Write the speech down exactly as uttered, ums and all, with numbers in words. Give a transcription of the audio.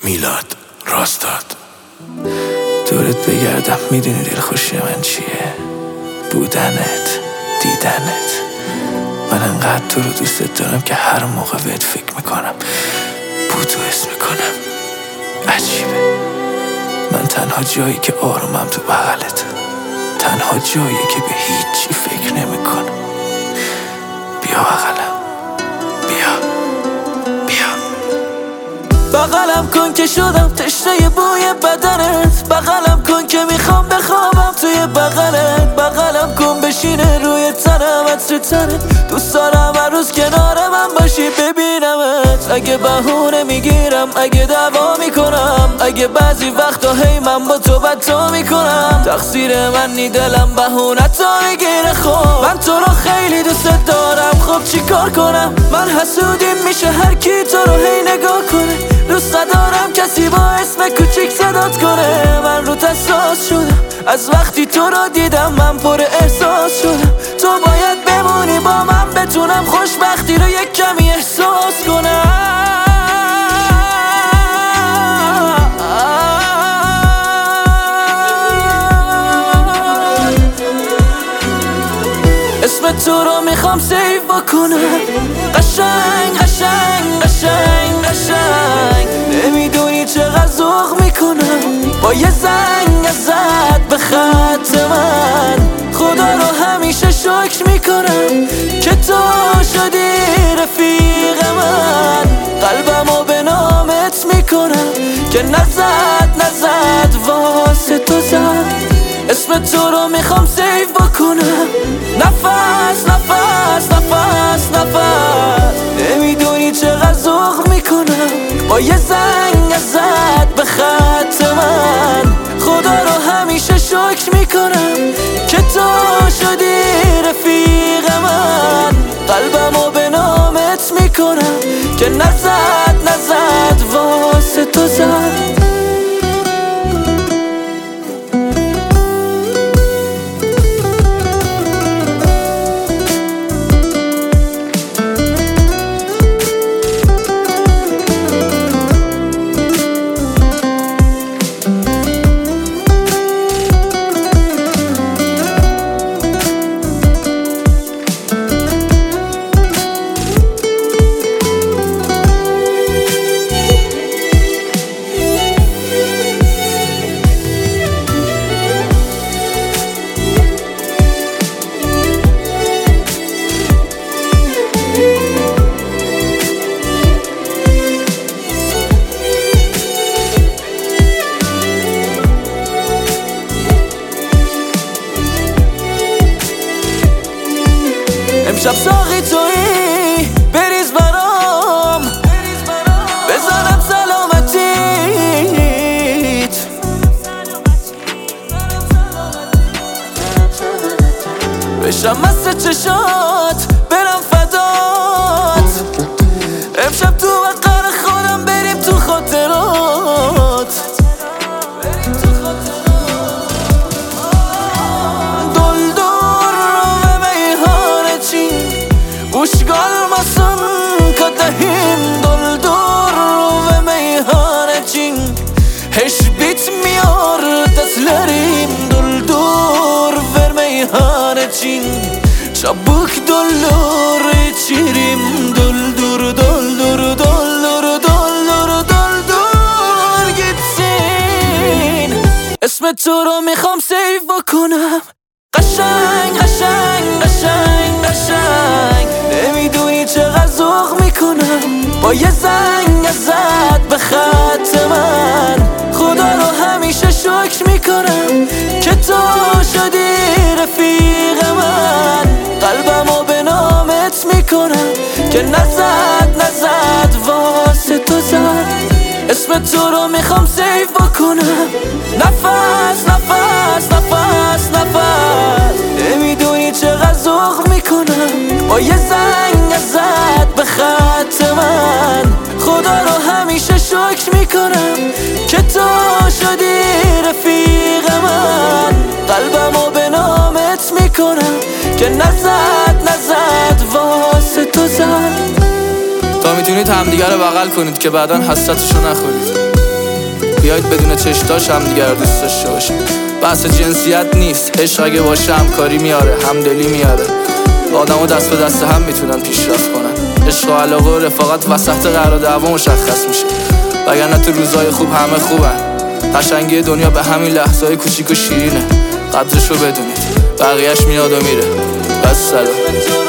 میلاد راستاد. دورت بگردم میدونی دلخوشی من چیه؟ بودنت، دیدنت. من انقدر تو رو دوستت دارم که هر موقع بهت فکر میکنم بودو اسم میکنم. عجیبه، من تنها جایی که آرومم تو بغلت، تنها جایی که به هیچی فکر نمیکنم. بیا بغلم، بیا بیا بغلم کن که شدم تشنه بوی بدنت، بغلم کن که میخوام بخوابم توی بغلت، بغلم کن بشینه روی تنم عطر تنت. دوست دارم هر روز کنار من باشی ببینمت. اگه بهونه میگیرم، اگه دعوا میکنم، اگه بعضی وقتا هی من با تو بدتا میکنم، تقصیر من نی دلم بهونه تا میگیره. خب من تو رو خیلی دوست دارم، خب چی کار کنم؟ من حسودیم میشه هر کی تو رو هی نگاه کنه. دوست ندارم کسی با اسم کوچیک صدات کنه. من رو حساس شدم از وقتی تو رو دیدم، من پر احساس شدم. تو باید بمونی با من بتونم خوشبختی رو یک کمی احساس کنم. اسم تو رو میخوام سیو بکنم. قشنگ قشنگ قشنگ قشنگ، نمیدونی چقدر ذوق میکنم با یه زنگ ازت به خط من. خدا رو همیشه شکر میکنم که تو شدی رفیق من. قلبمو به نامت میکنم که نزد نزد واسه تو زد. اسم تو رو میخوام سیو بکنم. نفس نفس نفس نفس، نمیدونی چقدر ذوق میکنم با یه زنگ ازت به خط من. خدا رو همیشه شکر میکنم که تو شدی رفیق من. قلبمو به نامت میکنم که نزد نزد واسه تو زد. امشب ساقی تویی بریز برام، بزنم سلامتیت، بشم مست چشات برم فدات. امشب تو وقر خودم بریم تو خاطرات. Ushgalmasın kadehin doldur ve meyhanecin. Hiç bitmiyor dertlerim, doldur ver meyhanecin. Çabuk doldur içerim, doldur doldur doldur doldur doldur gitsin. اسم تو رو میخوام سیو بکنم. قشنگ قشنگ قشنگ قشنگ، نمیدونی چقدر ذوق میکنم با یه زنگ ازت به خط من. خدا رو همیشه شکر میکنم که تو شدی رفیق من. قلبمو به نامت میکنم که نزد نزد واسه تو زد. اسم تو رو میخوام سیو بکنم. نفس نفس نفس نفس، نمیدونی چقدر ذوق میکنم با یه زنگ ازت به خط من. خدا رو همیشه شکر میکنم که تو شدی رفیق من. قلبمو به نامت میکنم که نزد نزد واسه تو زد. تا میتونید همدیگه رو بغل کنید که بعداً حسرتشو نخورید. بیایید بدون چشتاش هم دیگر دوست داشته باشیم. بحث جنسیت نیست، عشق اگه باشه همکاری میاره، همدلی میاره. آدمو دست به دست هم میتونن پیشرفت کنن. عشق و علاقه و رفاقت وسط قرار دعوا مشخص میشه، وگرنه تو روزای خوب همه خوبن. قشنگی دنیا به همین لحظه‌های کوچیک و شیرینه. قدرشو بدونید، بقیه‌اش میاد و میره. بس سلام.